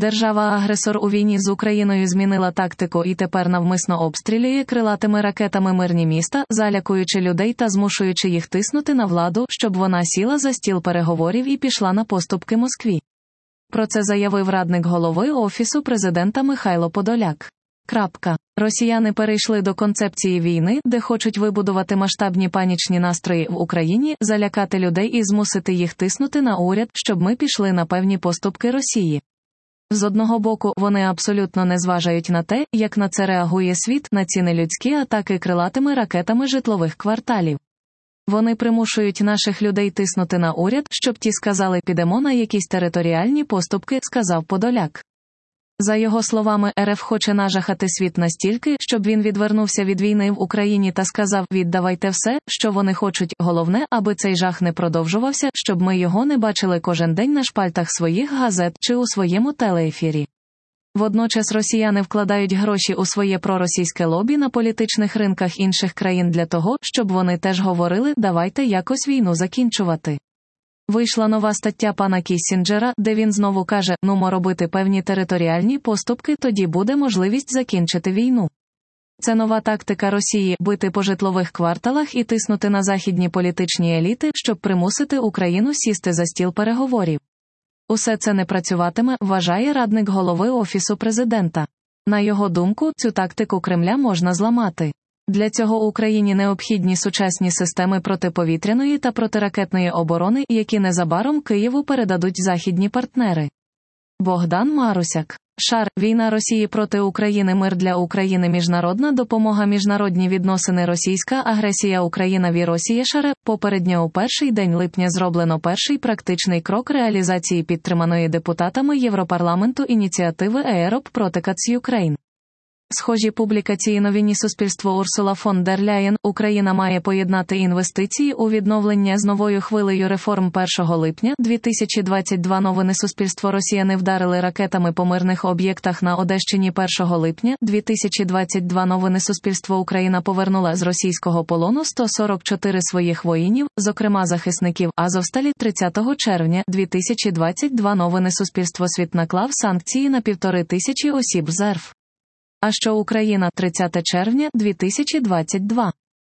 Держава-агресор у війні з Україною змінила тактику і тепер навмисно обстрілює крилатими ракетами мирні міста, залякуючи людей та змушуючи їх тиснути на владу, щоб вона сіла за стіл переговорів і пішла на поступки Москві. Про це заявив радник голови Офісу президента Михайло Подоляк. Росіяни перейшли до концепції війни, де хочуть вибудувати масштабні панічні настрої в Україні, залякати людей і змусити їх тиснути на уряд, щоб ми пішли на певні поступки Росії. З одного боку, вони абсолютно не зважають на те, як на це реагує світ, на ці нелюдські атаки крилатими ракетами житлових кварталів. Вони примушують наших людей тиснути на уряд, щоб ті сказали «підемо на якісь територіальні поступки», сказав Подоляк. За його словами, РФ хоче нажахати світ настільки, щоб він відвернувся від війни в Україні та сказав «віддавайте все, що вони хочуть, головне, аби цей жах не продовжувався, щоб ми його не бачили кожен день на шпальтах своїх газет чи у своєму телеефірі». Водночас росіяни вкладають гроші у своє проросійське лобі на політичних ринках інших країн для того, щоб вони теж говорили «давайте якось війну закінчувати». Вийшла нова стаття пана Кіссінджера, де він знову каже, робити певні територіальні поступки, тоді буде можливість закінчити війну. Це нова тактика Росії – бити по житлових кварталах і тиснути на західні політичні еліти, щоб примусити Україну сісти за стіл переговорів. Усе це не працюватиме, вважає радник голови Офісу президента. На його думку, цю тактику Кремля можна зламати. Для цього Україні необхідні сучасні системи протиповітряної та протиракетної оборони, які незабаром Києву передадуть західні партнери. Богдан Марусяк. Війна Росії проти України, мир для України, міжнародна допомога, міжнародні відносини, російська агресія, Україна в Росії. Попередньо у перший день липня зроблено перший практичний крок реалізації підтриманої депутатами Європарламенту ініціативи Europe Protects Ukraine. Схожі публікації новині Суспільство. Урсула фон дер Ляєн. Україна має поєднати інвестиції у відновлення з новою хвилею реформ. 1 липня 2022 новини Суспільство. Росіяни вдарили ракетами по мирних об'єктах на Одещині. 1 липня 2022 новини Суспільство. Україна повернула з російського полону 144 своїх воїнів, зокрема захисників Азовсталі. 30 червня 2022 новини Суспільство. Світ наклав санкції на 1500 осіб з РФ. А що Україна? 30 червня 2022.